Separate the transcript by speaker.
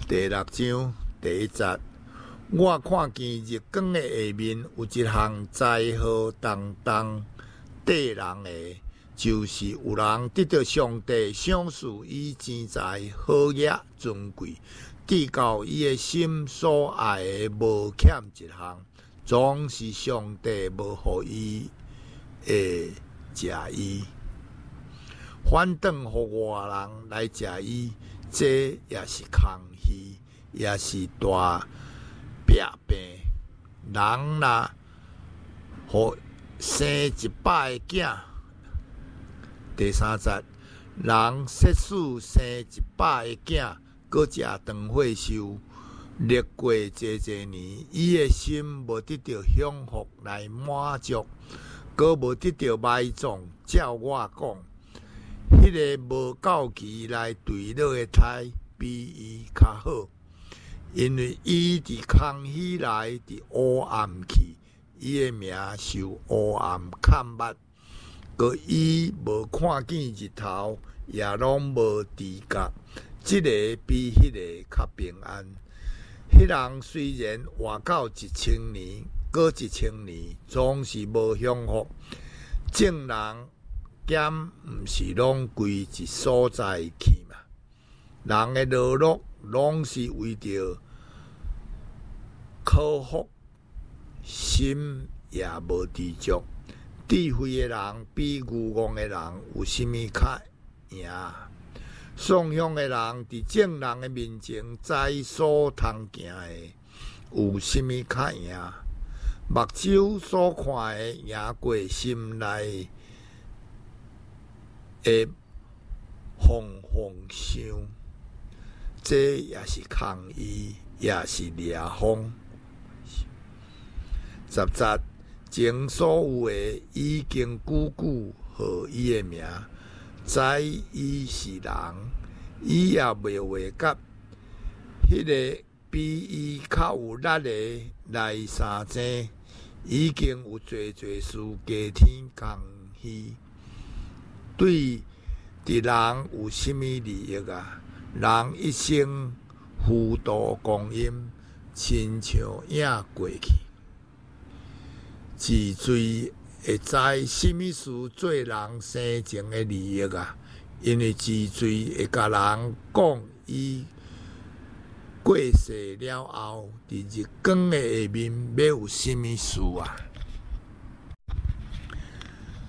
Speaker 1: 第6章第1节，我看见日光的下面有一项载号东东缀人的，就是有人得到上帝赏赐伊钱财、好业、尊贵，至到伊的心所爱的无欠一项，总是上帝无予伊的食伊。反倒予外人来食伊，这也是空虚，也是大弊病。人若予生100个囝，第3节，人设使生100个囝，搁食长岁寿，历过济年，伊的心无得到享福来满足，搁无得到埋葬。照我讲，迄个无够期来对落的胎，比伊较好，因为伊伫空虚内，伫黑暗去，伊的名受黑暗砍捌，搁伊无看见日头，也拢无知觉。即个比迄个较平安。迄人虽然活到1000年，过1000年，总是无享福。正人减毋是拢归一所在去嘛？人的劳碌拢是为着口福，心也无知足。智慧的人比愚妄的人有甚物较赢？丧香的人伫正人的面前，知所通行的有甚物较赢？目睭所看的赢过心内的惶想，这也是空虚，也是掠风。10节，前所有的已经久久号伊的名，知伊是人，伊也袂话甲迄个比伊较有力的来相争，已经有侪事加添空虚。对伫人有甚物利益啊？人一生虚度光阴，亲像影过去。自罪会知甚物事做人生前的利益啊？因为自罪会甲人讲伊过世了后，伫日光的下面要有甚物事啊？